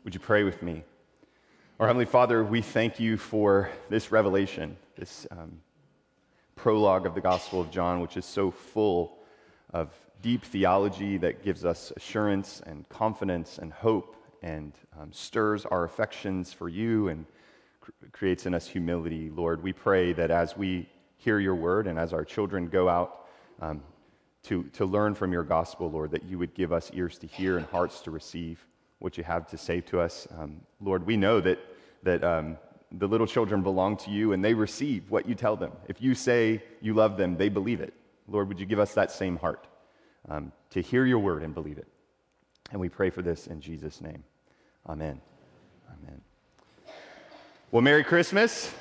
Would you pray with me? Our Heavenly Father, we thank you for this revelation, this prologue of the Gospel of John, which is so full of deep theology that gives us assurance and confidence and hope and stirs our affections for you and creates in us humility. Lord, we pray that as we hear your word and as our children go out to learn from your gospel, Lord, that you would give us ears to hear and hearts to receive what you have to say to us. Lord, we know that the little children belong to you and they receive what you tell them. If you say you love them, they believe it. Lord, would you give us that same heart to hear your word and believe it? And we pray for this in Jesus' name. Amen. Amen. Well, Merry Christmas.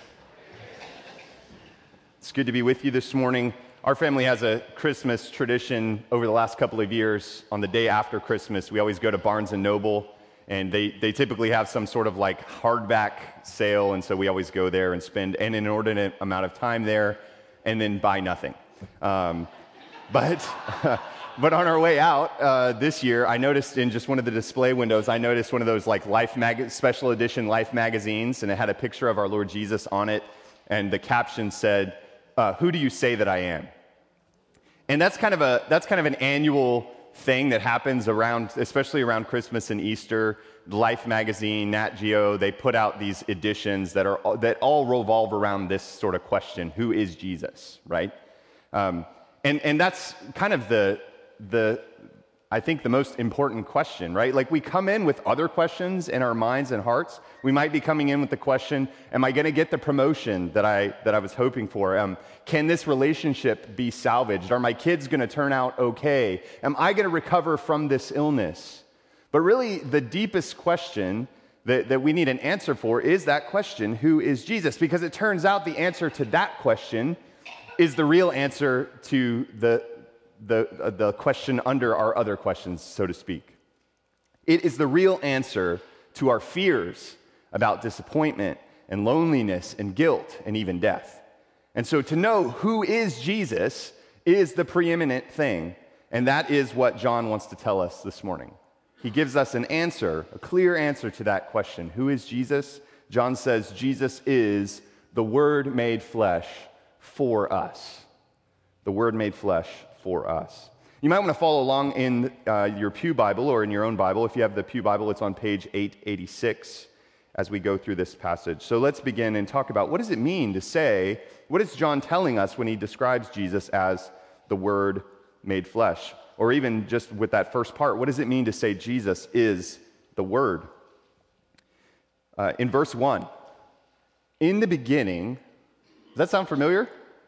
It's good to be with you this morning. Our family has a Christmas tradition over the last couple of years. On the day after Christmas, we always go to Barnes & Noble, and they typically have some sort of like hardback sale, and so we always go there and spend an inordinate amount of time there and then buy nothing. But on our way out this year, I noticed in just one of the display windows, I noticed one of those like special edition Life magazines, and it had a picture of our Lord Jesus on it, and the caption said, "Who do you say that I am?" And that's kind of an annual thing that happens especially around Christmas and Easter. Life magazine, Nat Geo, they put out these editions that all revolve around this sort of question: who is Jesus? Right? And that's kind of I think the most important question, right? Like we come in with other questions in our minds and hearts. We might be coming in with the question, am I going to get the promotion that I was hoping for? Can this relationship be salvaged? Are my kids going to turn out okay? Am I going to recover from this illness? But really, the deepest question that we need an answer for is that question, who is Jesus? Because it turns out the answer to that question is the real answer to the question under our other questions, so to speak. It is the real answer to our fears about disappointment and loneliness and guilt and even death. And so to know who is Jesus is the preeminent thing, and that is what John wants to tell us this morning. He gives us an answer, a clear answer to that question. Who is Jesus? John says Jesus is the Word made flesh for us. The Word made flesh for us. You might want to follow along in your Pew Bible or in your own Bible. If you have the Pew Bible, it's on page 886 as we go through this passage. So let's begin and talk about what does it mean to say, what is John telling us when he describes Jesus as the Word made flesh? Or even just with that first part, what does it mean to say Jesus is the Word? In verse 1, in the beginning, does that sound familiar?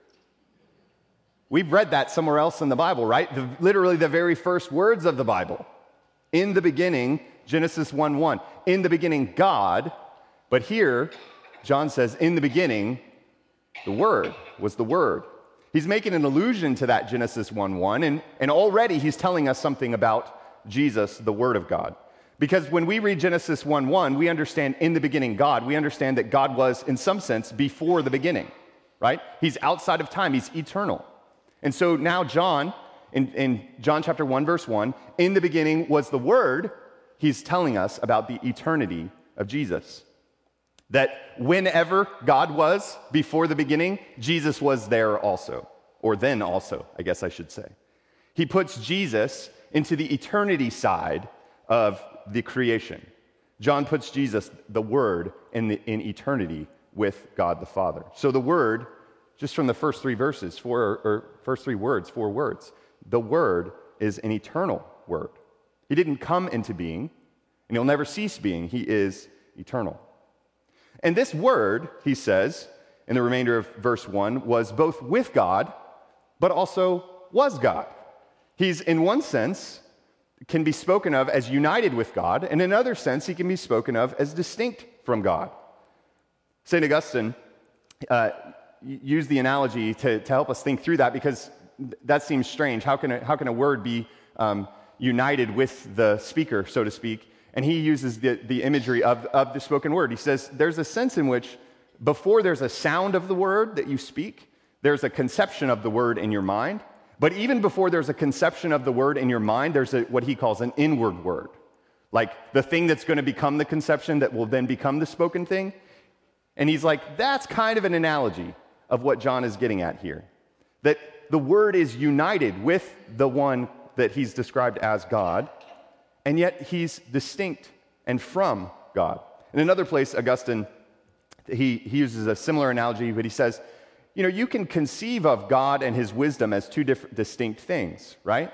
We've read that somewhere else in the Bible, right? Literally the very first words of the Bible. In the beginning, Genesis 1:1. In the beginning, God. But here, John says, in the beginning, the Word was the Word. He's making an allusion to that Genesis 1:1, and already he's telling us something about Jesus, the Word of God. Because when we read Genesis 1:1, we understand in the beginning God. We understand that God was, in some sense, before the beginning, right? He's outside of time. He's eternal. And so now John, in John chapter 1, verse 1, in the beginning was the Word. He's telling us about the eternity of Jesus. That whenever God was before the beginning, Jesus was there also, or then also, I guess I should say. He puts Jesus into the eternity side of the creation. John puts Jesus, the Word, in eternity with God the Father. So the Word, just from the first three verses, first three words, 4 words, the Word is an eternal Word. He didn't come into being, and he'll never cease being. He is eternal. And this Word, he says, in the remainder of verse 1, was both with God, but also was God. He's, in one sense, can be spoken of as united with God, and in another sense, he can be spoken of as distinct from God. St. Augustine used the analogy to help us think through that, because that seems strange. How can a word be united with the speaker, so to speak? And he uses the imagery of the spoken word. He says there's a sense in which before there's a sound of the word that you speak, there's a conception of the word in your mind. But even before there's a conception of the word in your mind, there's what he calls an inward word. like the thing that's going to become the conception that will then become the spoken thing. And he's like, that's kind of an analogy of what John is getting at here. That the Word is united with the one that he's described as God, and yet he's distinct and from God. In another place, Augustine, he uses a similar analogy, but he says, you can conceive of God and his wisdom as two different distinct things, right?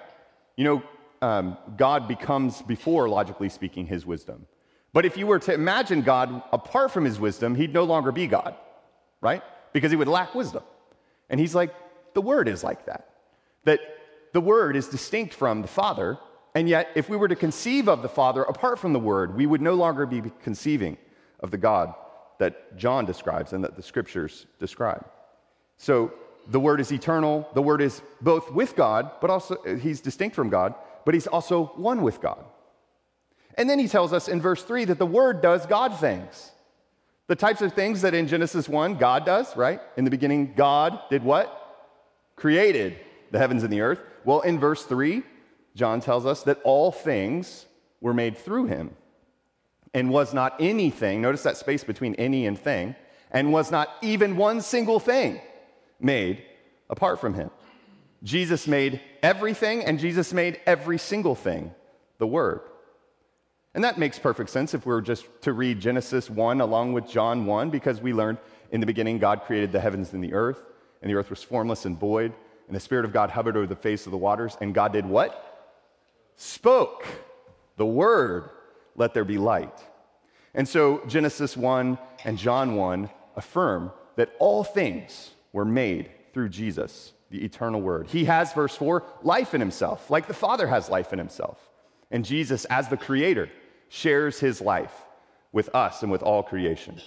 God becomes before, logically speaking, his wisdom. But if you were to imagine God apart from his wisdom, he'd no longer be God, right? Because he would lack wisdom. And he's like, the Word is like that. That the Word is distinct from the Father, and yet if we were to conceive of the Father apart from the Word, we would no longer be conceiving of the God that John describes and that the Scriptures describe. So the Word is eternal. The Word is both with God, but also he's distinct from God, but he's also one with God. And then he tells us in verse 3 that the Word does God things. The types of things that in Genesis 1, God does, right? In the beginning, God did what? Created the heavens and the earth. Well, in verse 3, John tells us that all things were made through him, and was not anything, notice that space between any and thing, and was not even one single thing made apart from him. Jesus made everything, and Jesus made every single thing, the Word. And that makes perfect sense if we were just to read Genesis 1 along with John 1, because we learned in the beginning God created the heavens and the earth was formless and void, and the Spirit of God hovered over the face of the waters, and God did what? Spoke the Word, let there be light. And so Genesis 1 and John 1 affirm that all things were made through Jesus, the eternal Word. He has, verse 4, life in himself, like the Father has life in himself. And Jesus, as the Creator, shares his life with us and with all creation.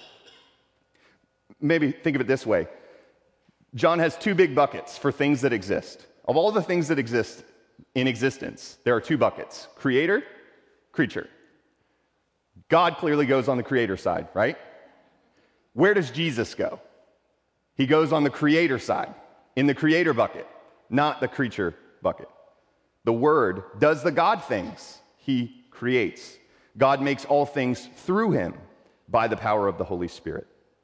Maybe think of it this way. John has two big buckets for things that exist. Of all the things that exist in existence, there are two buckets: creator, creature. God clearly goes on the creator side, right? Where does Jesus go? He goes on the creator side, in the creator bucket, not the creature bucket. The Word does the God things. He creates. God makes all things through him by the power of the Holy Spirit.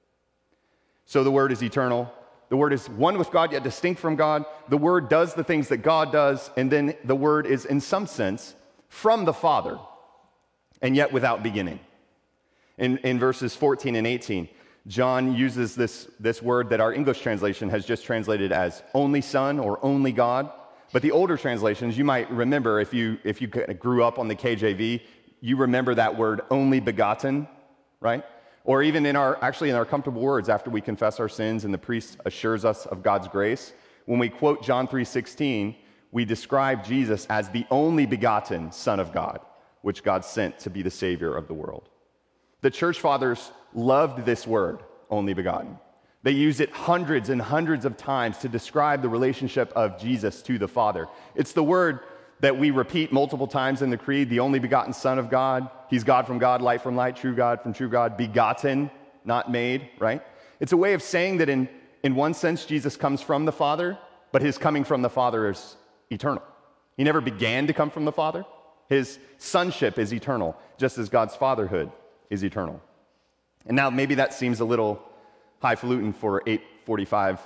So the Word is eternal. The Word is one with God, yet distinct from God. The Word does the things that God does, and then the Word is, in some sense, from the Father, and yet without beginning. In verses 14 and 18, John uses this word that our English translation has just translated as only Son or only God. But the older translations, you might remember, if you grew up on the KJV, you remember that word only begotten, right? Or even in our comfortable words, after we confess our sins and the priest assures us of God's grace, when we quote John 3:16, we describe Jesus as the only begotten Son of God, which God sent to be the Savior of the world. The church fathers loved this word, only begotten. They use it hundreds and hundreds of times to describe the relationship of Jesus to the Father. It's the word that we repeat multiple times in the Creed, the only begotten Son of God. He's God from God, light from light, true God from true God, begotten, not made, right? It's a way of saying that in one sense, Jesus comes from the Father, but his coming from the Father is eternal. He never began to come from the Father. His sonship is eternal, just as God's fatherhood is eternal. And now maybe that seems a little highfalutin for 8:45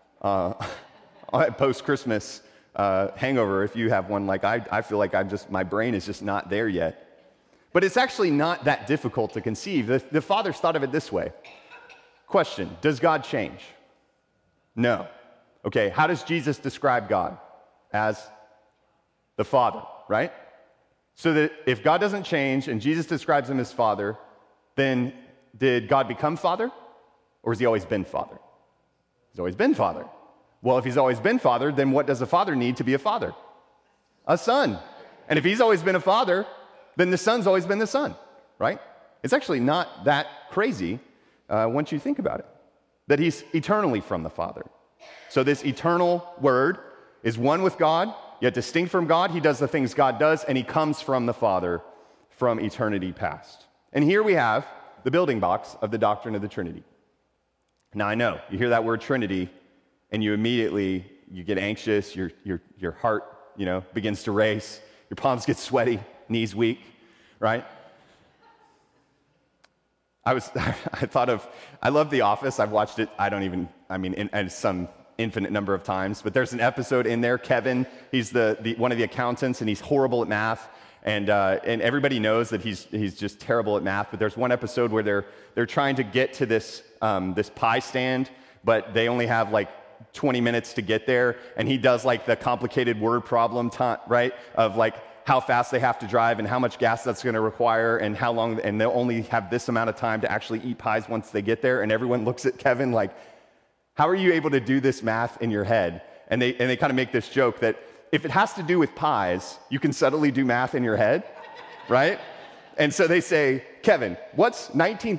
post-Christmas hangover, if you have one like I feel like my brain is just not there yet. But it's actually not that difficult to conceive. The fathers thought of it this way. Question, does God change? No. Okay, how does Jesus describe God? As the Father, right? So that if God doesn't change and Jesus describes him as Father, then did God become Father? Or has he always been Father? He's always been Father. Well, if he's always been Father, then what does a father need to be a father? A son. And if he's always been a father, then the Son's always been the Son, right? It's actually not that crazy once you think about it, that he's eternally from the Father. So this eternal Word is one with God, yet distinct from God. He does the things God does, and he comes from the Father from eternity past. And here we have the building blocks of the doctrine of the Trinity. Now I know, you hear that word Trinity, and you get anxious, your heart, begins to race, your palms get sweaty, knees weak. right? I love The Office. I've watched it, in some infinite number of times, but there's an episode in there, Kevin, he's the one of the accountants, and he's horrible at math, and everybody knows that he's just terrible at math, but there's one episode where they're trying to get to this pie stand, but they only have like 20 minutes to get there, and he does like the complicated word problem, right, of like how fast they have to drive and how much gas that's going to require and how long, and they'll only have this amount of time to actually eat pies once they get there, and everyone looks at Kevin like, how are you able to do this math in your head? And they kind of make this joke that if it has to do with pies, you can subtly do math in your head, right? And so they say, Kevin, what's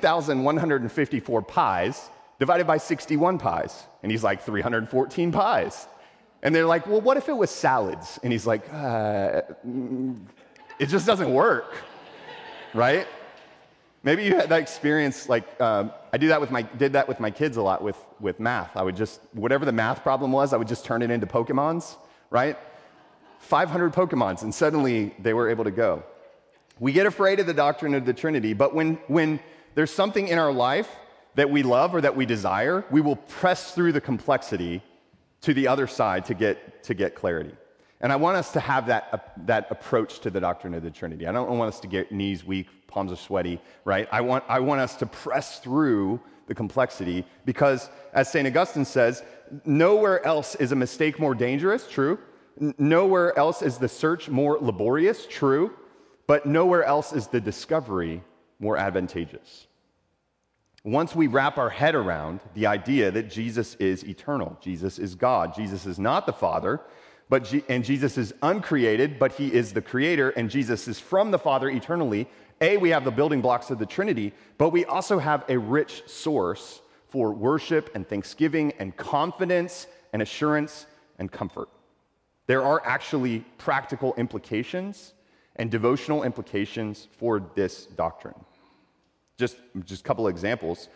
19,154 pies divided by 61 pies? And he's like, 314 pies. And they're like, well, what if it was salads? And he's like, it just doesn't work, right? Maybe you had that experience, like I did that with my kids a lot with math. I would just, whatever the math problem was, I would just turn it into Pokemons, right? 500 Pokemons, and suddenly they were able to go. We get afraid of the doctrine of the Trinity, but when there's something in our life that we love or that we desire, we will press through the complexity to the other side to get clarity. And I want us to have that approach to the doctrine of the Trinity. I don't want us to get knees weak, palms are sweaty, right? I want us to press through the complexity because, as St. Augustine says, nowhere else is a mistake more dangerous, true. Nowhere else is the search more laborious, true. But nowhere else is the discovery more advantageous. Once we wrap our head around the idea that Jesus is eternal, Jesus is God, Jesus is not the Father, and Jesus is uncreated, but he is the creator, and Jesus is from the Father eternally, we have the building blocks of the Trinity, but we also have a rich source for worship and thanksgiving and confidence and assurance and comfort. There are actually practical implications and devotional implications for this doctrine. Just a couple of examples.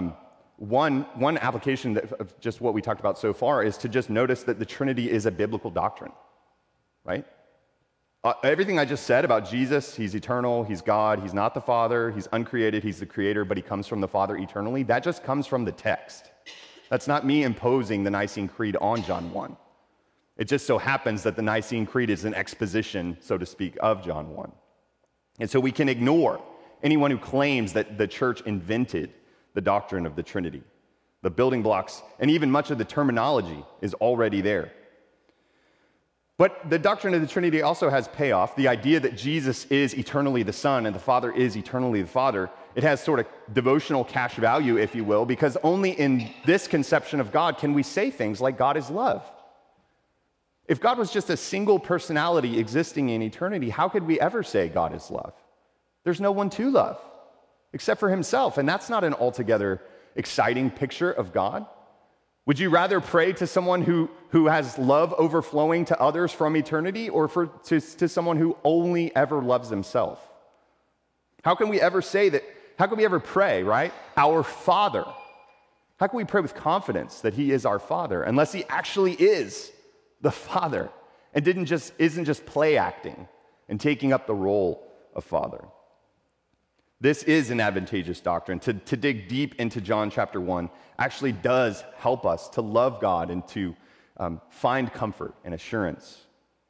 One application of just what we talked about so far is to just notice that the Trinity is a biblical doctrine, right? Everything I just said about Jesus, he's eternal, he's God, he's not the Father, he's uncreated, he's the creator, but he comes from the Father eternally, that just comes from the text. That's not me imposing the Nicene Creed on John 1. It just so happens that the Nicene Creed is an exposition, so to speak, of John 1. And so we can ignore anyone who claims that the church invented the doctrine of the Trinity. The building blocks and even much of the terminology is already there. But the doctrine of the Trinity also has payoff. The idea that Jesus is eternally the Son and the Father is eternally the Father, it has sort of devotional cash value, if you will, because only in this conception of God can we say things like God is love. If God was just a single personality existing in eternity, how could we ever say God is love? There's no one to love except for himself, and that's not an altogether exciting picture of God. Would you rather pray to someone who has love overflowing to others from eternity or to someone who only ever loves himself? How can we ever say that? How can we ever pray, right? Our Father. How can we pray with confidence that he is our Father unless he actually is the Father and isn't just play acting and taking up the role of Father? This is an advantageous doctrine. To dig deep into John chapter 1 actually does help us to love God and to find comfort and assurance.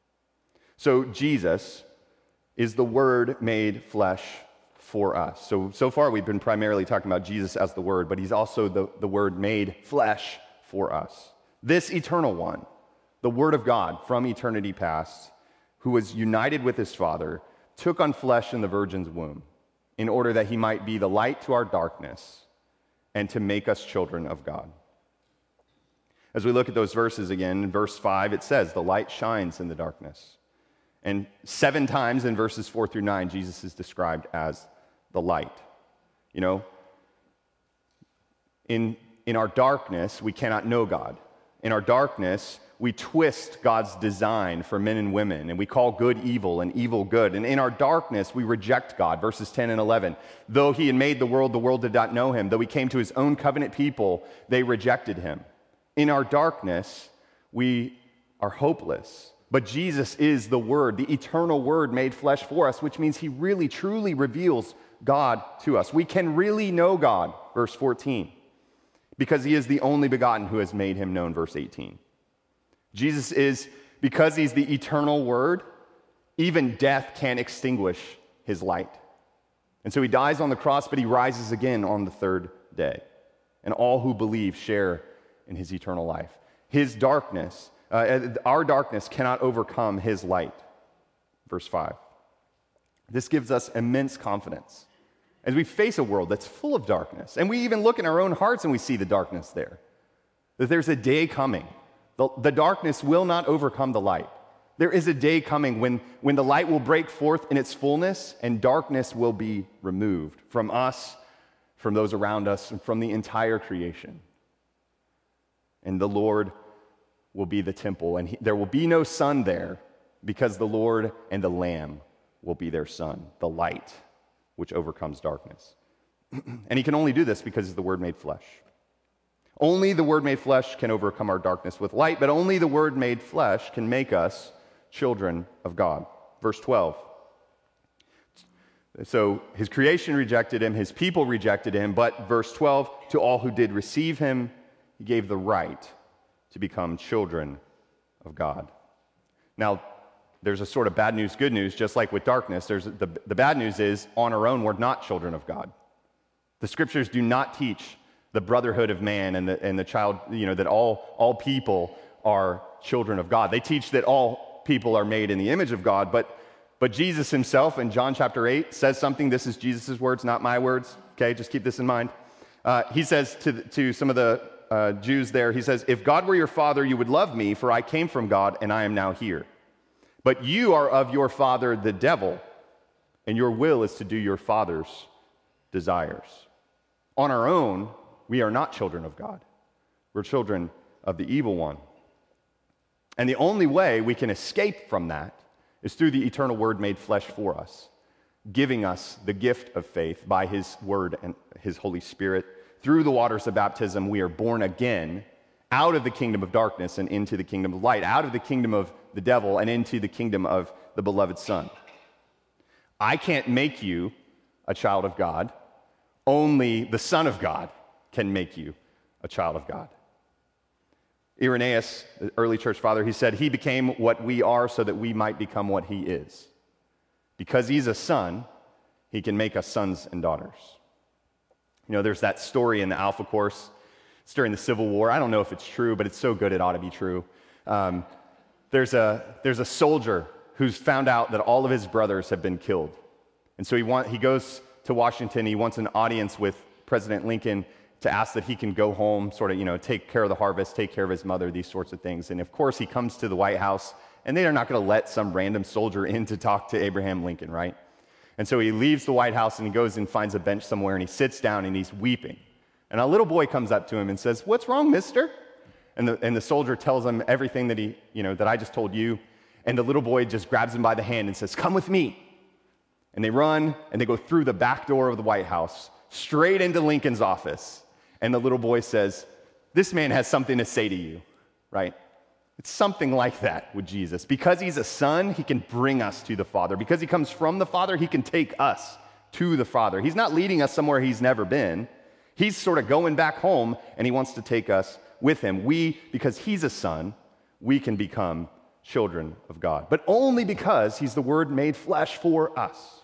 So Jesus is the Word made flesh for us. So far we've been primarily talking about Jesus as the Word, but he's also the Word made flesh for us. This eternal one, the Word of God from eternity past, who was united with his Father, took on flesh in the Virgin's womb, in order that he might be the light to our darkness and to make us children of God. As we look at those verses again, in verse 5, it says, the light shines in the darkness. And 7 times in verses 4 through 9, Jesus is described as the light. You know, in our darkness, we cannot know God. In our darkness, we twist God's design for men and women, and we call good evil and evil good. And in our darkness, we reject God, verses 10 and 11. Though he had made the world did not know him. Though he came to his own covenant people, they rejected him. In our darkness, we are hopeless, But Jesus is the Word, the eternal Word made flesh for us, which means he really, truly reveals God to us. We can really know God, verse 14, because he is the only begotten who has made him known, verse 18. Jesus is, because he's the eternal Word, even death can't extinguish his light. And so he dies on the cross, but he rises again on the third day. And all who believe share in his eternal life. His darkness, our darkness cannot overcome his light. Verse 5. This gives us immense confidence as we face a world that's full of darkness. And we even look in our own hearts and we see the darkness there. That there's a day coming. The darkness will not overcome the light. There is a day coming when the light will break forth in its fullness and darkness will be removed from us, from those around us, and from the entire creation. And the Lord will be the temple, and there will be no sun there because the Lord and the Lamb will be their sun, the light which overcomes darkness. And he can only do this because he's the Word made flesh. Only the Word made flesh can overcome our darkness with light, but only the Word made flesh can make us children of God. Verse 12. So his creation rejected him, his people rejected him, but verse 12, to all who did receive him, he gave the right to become children of God. Now, there's a sort of bad news, good news, just like with darkness. There's the bad news is, on our own, we're not children of God. The scriptures do not teach the brotherhood of man and the child, that all people are children of God. They teach that all people are made in the image of God, but Jesus himself in John chapter 8 says something. This is Jesus' words, not my words. Okay, just keep this in mind. He says to some of the Jews there, he says, if God were your father, you would love me, for I came from God and I am now here. But you are of your father, the devil, and your will is to do your father's desires. On our own, we are not children of God. We're children of the evil one. And the only way we can escape from that is through the eternal Word made flesh for us, giving us the gift of faith by his Word and his Holy Spirit. Through the waters of baptism, we are born again out of the kingdom of darkness and into the kingdom of light, out of the kingdom of the devil and into the kingdom of the beloved Son. I can't make you a child of God. Only the Son of God can make you a child of God. Irenaeus, the early church father, he said, he became what we are so that we might become what he is. Because he's a son, he can make us sons and daughters. There's that story in the Alpha Course. It's during the Civil War. I don't know if it's true, but it's so good it ought to be true. There's a soldier who's found out that all of his brothers have been killed. And so he goes to Washington. He wants an audience with President Lincoln to ask that he can go home, take care of the harvest, take care of his mother, these sorts of things. And of course, he comes to the White House, and they are not going to let some random soldier in to talk to Abraham Lincoln, right? And so he leaves the White House, and he goes and finds a bench somewhere, and he sits down, and he's weeping. And a little boy comes up to him and says, "What's wrong, mister?" And the soldier tells him everything that that I just told you. And the little boy just grabs him by the hand and says, "Come with me." And they run, and they go through the back door of the White House, straight into Lincoln's office. And the little boy says, "This man has something to say to you," right? It's something like that with Jesus. Because he's a son, he can bring us to the Father. Because he comes from the Father, he can take us to the Father. He's not leading us somewhere he's never been. He's sort of going back home, and he wants to take us with him. Because he's a son, we can become children of God. But only because he's the Word made flesh for us.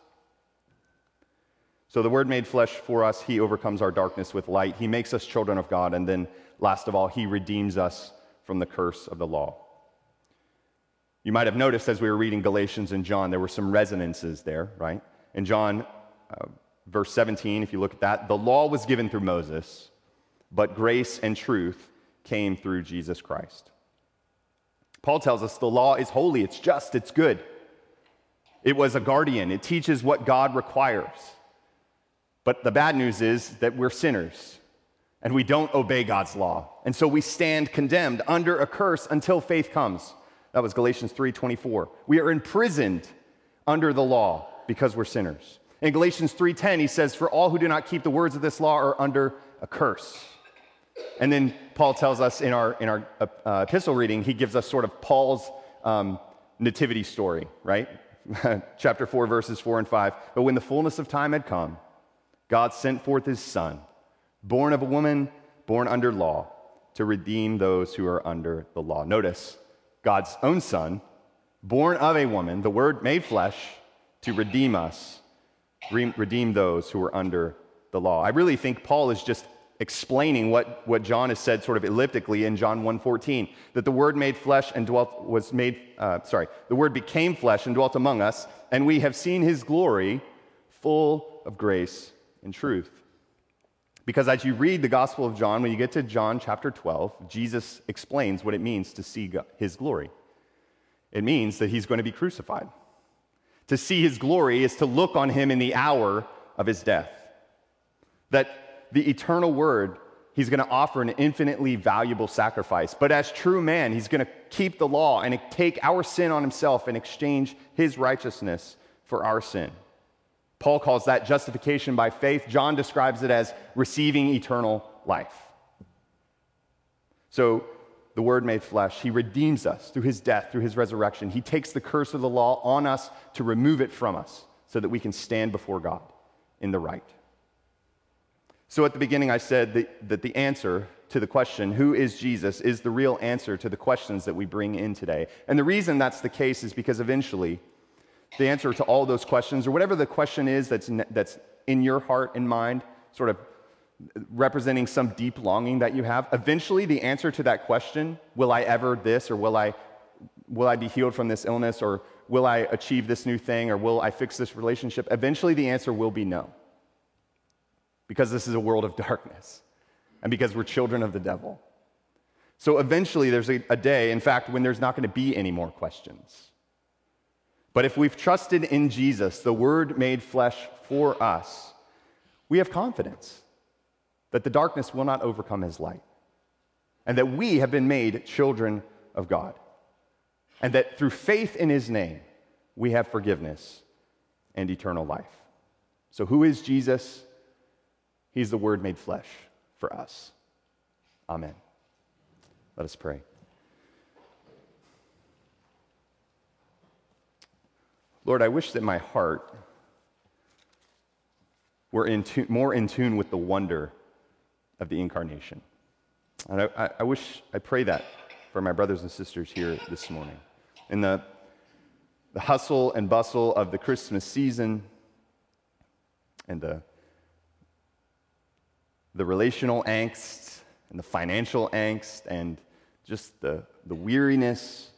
So the Word made flesh for us, he overcomes our darkness with light. He makes us children of God. And then, last of all, he redeems us from the curse of the law. You might have noticed as we were reading Galatians and John, there were some resonances there, right? In John, verse 17, if you look at that, the law was given through Moses, but grace and truth came through Jesus Christ. Paul tells us the law is holy, it's just, it's good. It was a guardian. It teaches what God requires. But the bad news is that we're sinners, and we don't obey God's law. And so we stand condemned under a curse until faith comes. That was Galatians 3:24. We are imprisoned under the law because we're sinners. In Galatians 3:10, he says, "For all who do not keep the words of this law are under a curse." And then Paul tells us in our epistle reading, he gives us sort of Paul's nativity story, right? Chapter 4, verses 4 and 5. But when the fullness of time had come, God sent forth his Son, born of a woman, born under law, to redeem those who are under the law. Notice, God's own Son, born of a woman, the Word made flesh, to redeem us, redeem those who are under the law. I really think Paul is just explaining what John has said sort of elliptically in John 1:14, that the Word made flesh and the Word became flesh and dwelt among us, and we have seen his glory, full of grace and truth. Because as you read the Gospel of John, when you get to John chapter 12, Jesus explains what it means to see his glory. It means that he's going to be crucified. To see his glory is to look on him in the hour of his death. That the eternal Word, he's going to offer an infinitely valuable sacrifice. But as true man, he's going to keep the law and take our sin on himself and exchange his righteousness for our sin. Paul calls that justification by faith. John describes it as receiving eternal life. So the Word made flesh, he redeems us through his death, through his resurrection. He takes the curse of the law on us to remove it from us so that we can stand before God in the right. So at the beginning I said that the answer to the question, who is Jesus, is the real answer to the questions that we bring in today. And the reason that's the case is because eventually the answer to all those questions, or whatever the question is that's in your heart and mind, sort of representing some deep longing that you have, eventually the answer to that question, will I ever this, or will I be healed from this illness, or will I achieve this new thing, or will I fix this relationship? Eventually the answer will be no. Because this is a world of darkness, and because we're children of the devil. So eventually there's a day, in fact, when there's not going to be any more questions. But if we've trusted in Jesus, the Word made flesh for us, we have confidence that the darkness will not overcome his light, and that we have been made children of God, and that through faith in his name, we have forgiveness and eternal life. So who is Jesus? He's the Word made flesh for us. Amen. Let us pray. Lord, I wish that my heart were more in tune with the wonder of the incarnation. And I pray that for my brothers and sisters here this morning. In the hustle and bustle of the Christmas season and the relational angst and the financial angst and just the weariness,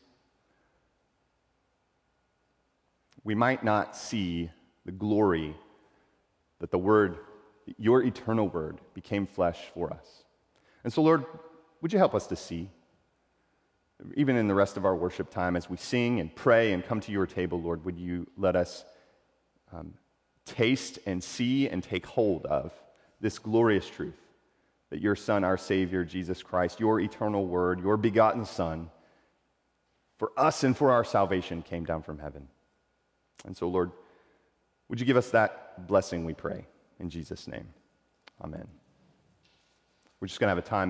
we might not see the glory that the Word, your eternal Word, became flesh for us. And so, Lord, would you help us to see, even in the rest of our worship time, as we sing and pray and come to your table, Lord, would you let us taste and see and take hold of this glorious truth that your Son, our Savior, Jesus Christ, your eternal Word, your begotten Son, for us and for our salvation came down from heaven. And so, Lord, would you give us that blessing, we pray, in Jesus' name. Amen. We're just going to have a time